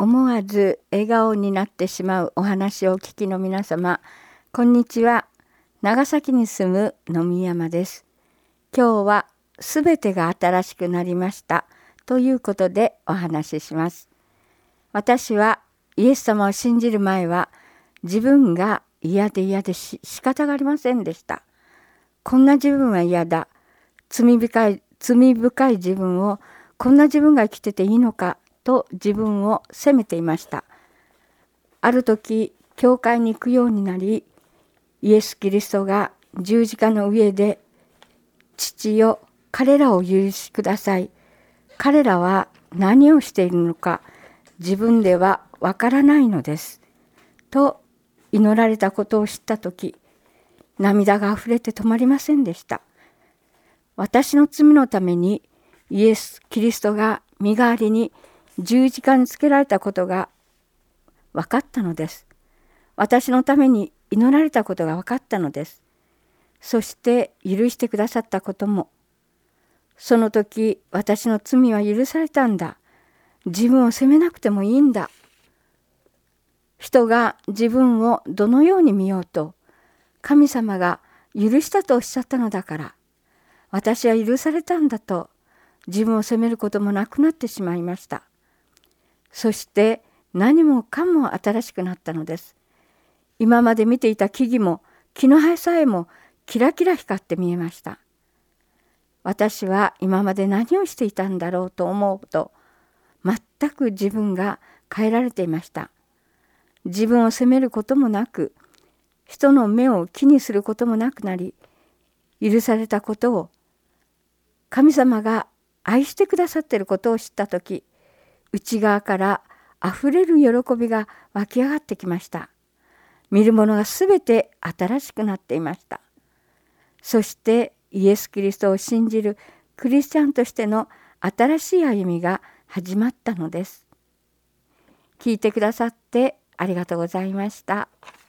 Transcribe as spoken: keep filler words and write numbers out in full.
思わず笑顔になってしまうお話をお聞きの皆様、こんにちは。長崎に住む野見山です。今日はすべてが新しくなりましたということでお話しします。私はイエス様を信じる前は自分が嫌で嫌でし仕方がありませんでした。こんな自分は嫌だ。罪深い、罪深い自分をこんな自分が生きてていいのかと自分を責めていました。ある時、教会に行くようになり、イエス・キリストが十字架の上で、父よ、彼らを許しください。彼らは何をしているのか、自分ではわからないのです。と祈られたことを知ったとき、涙があふれて止まりませんでした。私の罪のためにイエス・キリストが身代わりに十字架につけられたことが分かったのです。私のために祈られたことが分かったのです。そして許してくださったことも、その時私の罪は許されたんだ。自分を責めなくてもいいんだ。人が自分をどのように見ようと、神様が許したとおっしゃったのだから、私は許されたんだと自分を責めることもなくなってしまいました。そして何もかも新しくなったのです。今まで見ていた木々も木の葉さえもキラキラ光って見えました。私は今まで何をしていたんだろうと思うと、全く自分が変えられていました。自分を責めることもなく、人の目を気にすることもなくなり、許されたことを、神様が愛してくださっていることを知ったとき、内側からあふれる喜びが湧き上がってきました。見るものがすべて新しくなっていました。そしてイエス・キリストを信じるクリスチャンとしての新しい歩みが始まったのです。聞いてくださってありがとうございました。